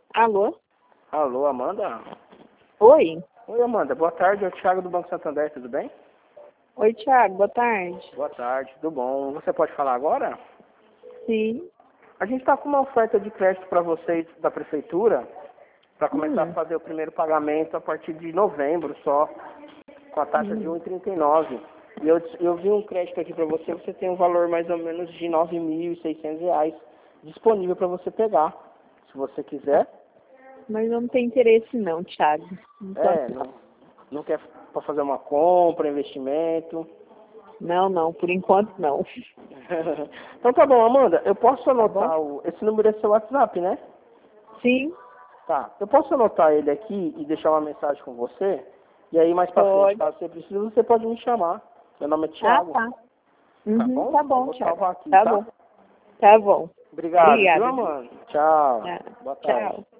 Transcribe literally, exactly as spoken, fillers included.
Alô? Alô, Amanda? Oi. Oi, Amanda. Boa tarde. É o Thiago do Banco Santander, tudo bem? Oi, Thiago. Boa tarde. Boa tarde, tudo bom? Você pode falar agora? Sim. A gente está com uma oferta de crédito para vocês da prefeitura para começar Hum. a fazer o primeiro pagamento a partir de novembro só, com a taxa de Hum. um vírgula trinta e nove. E eu, eu vi um crédito aqui para você, você tem um valor mais ou menos de nove mil e seiscentos reais disponível para você pegar, se você quiser. Mas eu não tenho interesse não, Thiago. Não tô É, afim. não, não quer para fazer uma compra, investimento. Não, não. Por enquanto, não. Então tá bom, Amanda, eu posso anotar bom? o... Esse número é seu WhatsApp, né? Sim. Tá. Eu posso anotar ele aqui e deixar uma mensagem com você? E aí mais pra frente, Pode. caso você precise, você pode me chamar. Meu nome é Ah, Thiago. tá. Tá Uhum, bom? tá Eu bom, vou Thiago. salvar aqui, Tá tá? bom. Tá bom. Obrigado, viu, Obrigada. Amanda? Tchau. Tá. Boa tarde. Tchau.